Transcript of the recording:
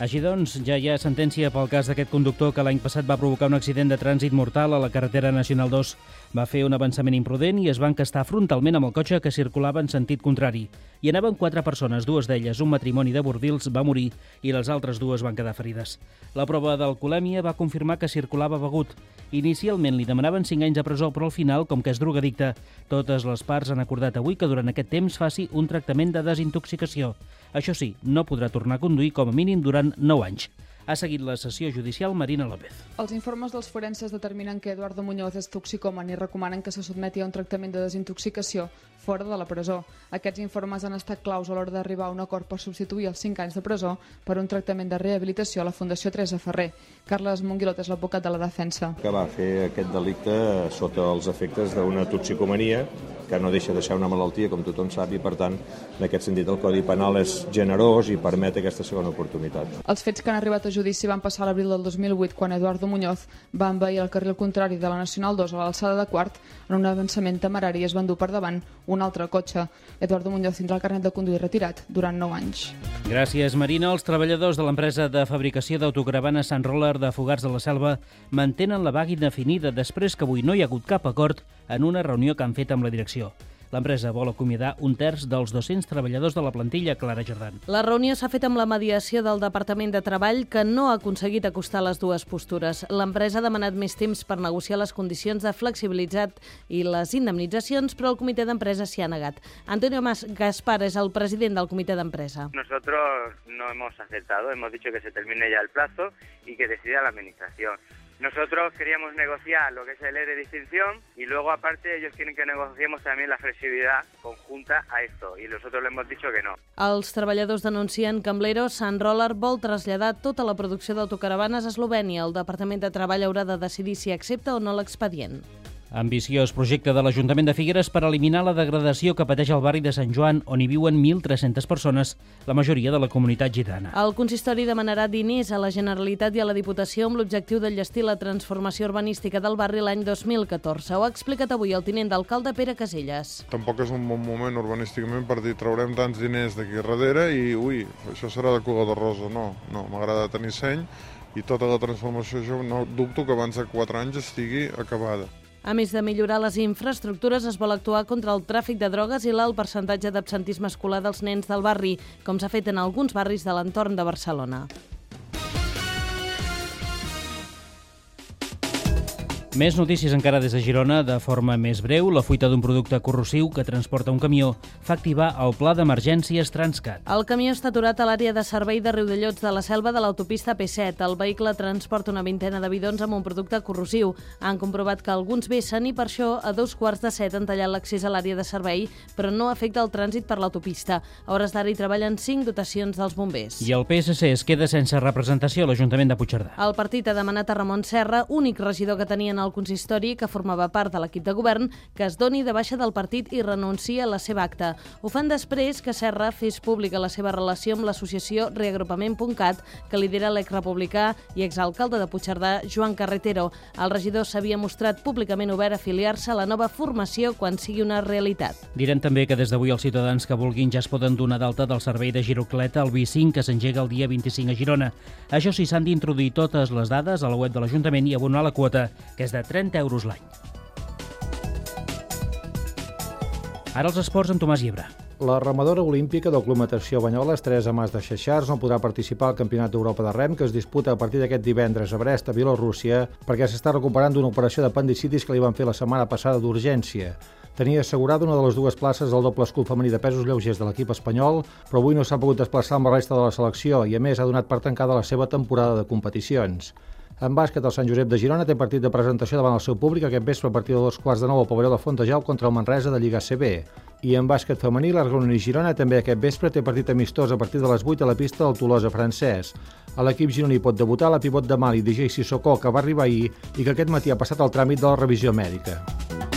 Així doncs, ja hi ha sentència pel cas d'aquest conductor que l'any passat va provocar un accident de trànsit mortal a la carretera Nacional 2. Va fer un avançament imprudent i es va encastar frontalment amb el cotxe que circulava en sentit contrari. Hi anaven 4 persones, 2 d'elles, un matrimoni de Bordils, va morir i les altres 2 van quedar ferides. La prova d'alcoholèmia va confirmar que circulava begut. Inicialment li demanaven 5 anys de presó, però al final, com que és drogadicte, totes les parts han acordat avui que durant aquest temps faci un tractament de desintoxicació. Això sí, no podrà tornar a conduir com a mínim durant 9 anys. Ha seguit la sessió judicial Marina López. Els informes dels forenses determinen que Eduardo Muñoz és toxicòman i recomanen que se sotmeti a un tractament de desintoxicació fora de la presó. Aquests informes han estat claus a l'hora d'arribar a un acord per substituir els 5 anys de presó per un tractament de rehabilitació a la Fundació Teresa Ferrer. Carles Monguilot és l'advocat de la defensa. Que va fer aquest delicte sota els efectes d'una toxicomania que no deixa de ser una malaltia, com tothom sap, i per tant, en aquest sentit, el Codi Penal és generós i permet aquesta segona oportunitat. Els fets que han arribat a judici van passar a l'abril del 2008, quan Eduardo Muñoz va envair el carril contrari de la Nacional 2 a l'alçada de Quart en un avançament temerari i es va endur per davant un altre cotxe. Eduardo Muñoz tindrà el carnet de conduir retirat durant 9 anys. Gràcies, Marina. Els treballadors de l'empresa de fabricació d'autocaravanes Sant Roller de Fogars de la Selva mantenen la vaga indefinida després que avui no hi ha hagut cap acord en una reunió que han fet amb la direcció. L'empresa vol acomiadar 1/3 dels 200 treballadors de la plantilla. Clara Jordán. La reunió s'ha fet amb la mediació del Departament de Treball, que no ha aconseguit acostar les dues postures. L'empresa ha demanat més temps per negociar les condicions de flexibilitat i les indemnitzacions, però el comitè d'empresa s'hi ha negat. Antonio Gaspar és el president del comitè d'empresa. Nosotros no hemos aceptado, hemos dicho que se termine ya el plazo y que decida la administración. Nosotros queríamos negociar lo que es el ERE de distinción y luego aparte ellos quieren que negociemos también la flexibilidad conjunta a esto y nosotros le hemos dicho que no. Els treballadors denuncien que Amblero Sant Roller vol traslladar tota la producció d'autocaravanes a Eslovènia. El Departament de Treball haurà de decidir si accepta o no l'expedient. Ambiciós projecte de l'Ajuntament de Figueres per eliminar la degradació que pateix el barri de Sant Joan, on hi viuen 1.300 persones, la majoria de la comunitat gitana. El consistori demanarà diners a la Generalitat i a la Diputació amb l'objectiu d'enllestir la transformació urbanística del barri l'any 2014. Ho ha explicat avui el tinent d'alcalde Pere Casellas. Tampoc és un bon moment urbanísticament per dir traurem tants diners d'aquí darrere i això serà de cua de rosa. No, m'agrada tenir seny i tota la transformació jo no dubto que abans de 4 anys estigui acabada. A més de millorar les infraestructures, es vol actuar contra el tràfic de drogues i l'alt percentatge d'absentisme escolar dels nens del barri, com s'ha fet en alguns barris de l'entorn de Barcelona. Més notícies encara des de Girona. De forma més breu, la fuita d'un producte corrosiu que transporta un camió fa activar el pla d'emergències Transcat. El camió està aturat a l'àrea de servei de Riudellots de la Selva de l'autopista P7. El vehicle transporta una vintena de bidons amb un producte corrosiu. Han comprovat que alguns vessen i per això a 6:45 han tallat l'accés a l'àrea de servei, però no afecta el trànsit per l'autopista. A hores d'ara hi treballen 5 dotacions dels bombers. I el PSC es queda sense representació a l'Ajuntament de Puigcerdà. El partit ha demanat a Ramon Serra, únic regidor que tenien al consistori, que formava part de l'equip de govern, que es doni de baixa del partit i renunciï a la seva acta. Ho fan després que Serra fes pública la seva relació amb l'associació Reagrupament.cat, que lidera l'exrepublicà i exalcalde de Puigcerdà, Joan Carretero. El regidor s'havia mostrat públicament obert a afiliar-se a la nova formació quan sigui una realitat. Direm també que des d'avui els ciutadans que vulguin ja es poden donar d'alta del servei de girocleta al B5, que s'engega el dia 25 a Girona. Això sí, s'han d'introduir totes les dades a la web de l'Ajuntament i abonar la quota, que és de 30 euros l'any. Ara els esports amb Tomàs Llebre. La remadora olímpica del Club Natació Banyoles, Teresa Mas de Xaixars, no podrà participar al Campionat d'Europa de rem, que es disputa a partir d'aquest divendres a Brest, a Bielorússia, perquè s'està recuperant d'una operació d'apendicitis que li van fer la setmana passada d'urgència. Tenia assegurada una de les 2 places del doble escut femení de pesos lleugers de l'equip espanyol, però avui no s'ha pogut desplaçar amb la resta de la selecció i, a més, ha donat per tancada la seva temporada de competicions. En bàsquet, el Sant Josep de Girona té partit de presentació davant el seu públic aquest vespre a partir de 2:15 al pavelló de Fontejau contra el Manresa de Lliga CB. I en bàsquet femení, l'Argelona i Girona també aquest vespre té partit amistós a partir de les 8 a la pista del Tolosa francès. A l'equip gironí pot debutar la pivot de Mali, DJ Sissoko, que va arribar ahir i que aquest matí ha passat el tràmit de la revisió mèdica.